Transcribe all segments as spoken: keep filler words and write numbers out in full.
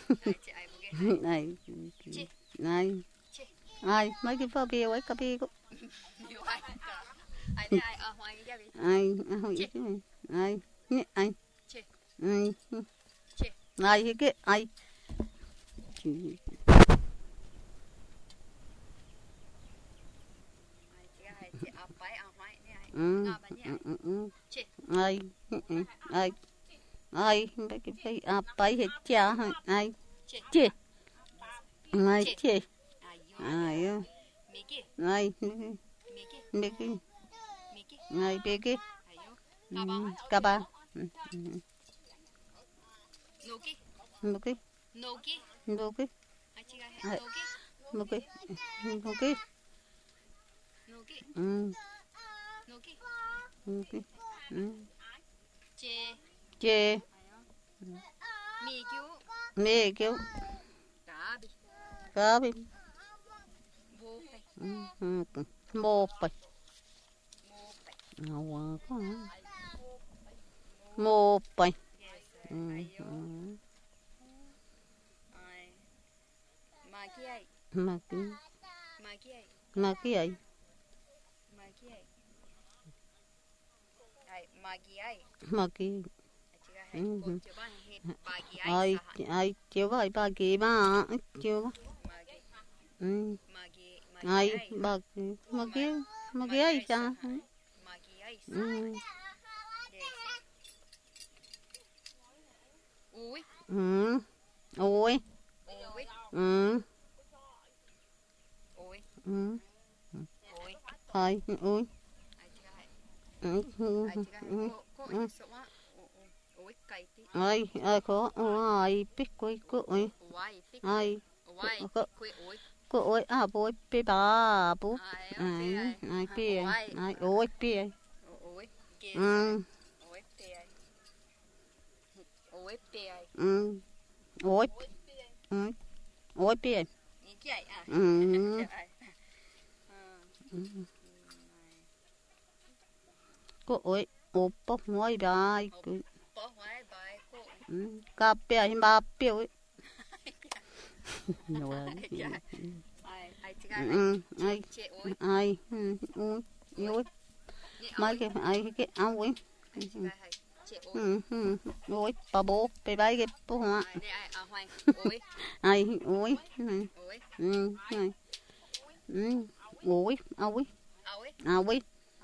này này ai mấy cái phao bia ấy cà phê cũng ai ai ai ai ai ai cái ai ừ ừ ừ ai ai ai mấy cái phao à bay hết cha ai chê ai chê ai ai Mickey ai Mickey cá ba Mickey Mickey Mickey Mickey ừ Mickey ừ chê mẹ kêu cá bi một bảy nào có một bảy mà cái mà cái ấy mà cái ai ai chưa có ai ba kỳ mà chưa ừ ai ba mà cái mà cái ấy cha ừ ừ ôi ừ ừ hai ôi ừ ừ ừ ai ai có ai biết coi coi ai có ôi à bố bé bà bố ai ai bé ai ôi bé ừ ừ ôi ừ ôi bé ừ có ôi ốp bóc ngoài bài cà phê hay ba phê ấy ừ ai ai ôi ôi mấy cái ai cái áo ấy ừ ừ ôi bà bố bé bay cái bố hoa ai ôi ừ ừ ôi ôi ôi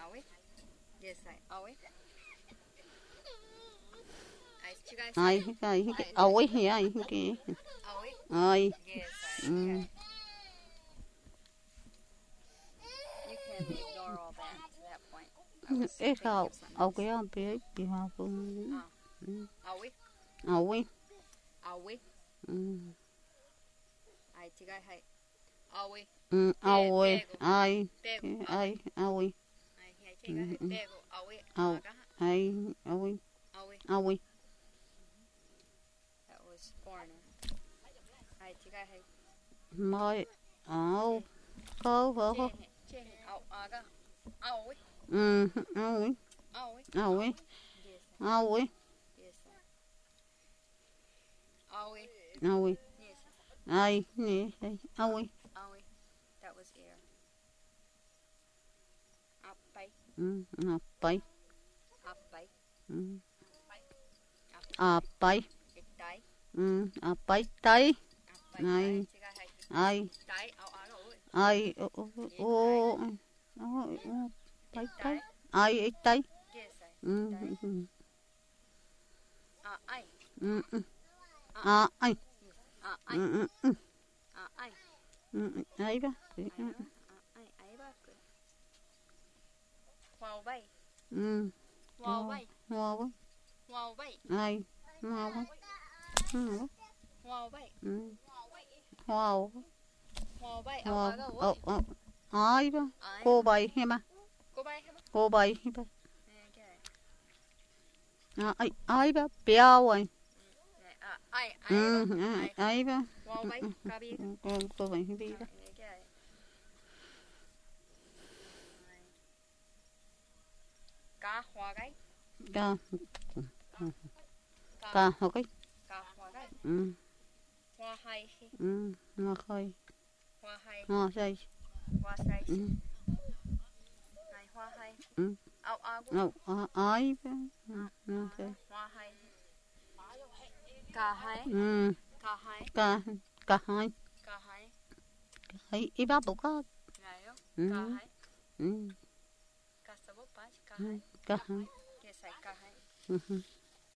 ai cái cái ôi ai cái ai ừ ê sao ông cái ông bé bị hoa cũng ôi ôi ừ ừ ôi ai ai ôi ôi ai ôi ôi mới áo có vợ không ừ ôi ôi ôi ôi ai nè ôi ừ bay ừ à bay ừ à bay tay ai ai ai ô ô tay tay ai tay ừ ừ ừ à ai ừ ừ ừ ai ba ừ hoa quá ai hoa quá ừ ừ hoa hoa ờ ờ ai ba cô bay hay mà cô bay hay ba à ai ai ba béo ai ừ ai ba cô cô bay hay đi ba cá hoa gáy cá cá hoa gáy ừ hoa hai ừ hoa khơi hoa hai hoa xây hoa sai ừ này hoa hai ừ ao ao đâu ai hoa xây hoa hai cả hai ừ cả hai cả cả hai cả hai hai iba buka này đó ừ cả hai ừ cả sáu ba cả ừ hai cả hai kia sai cả hai ừ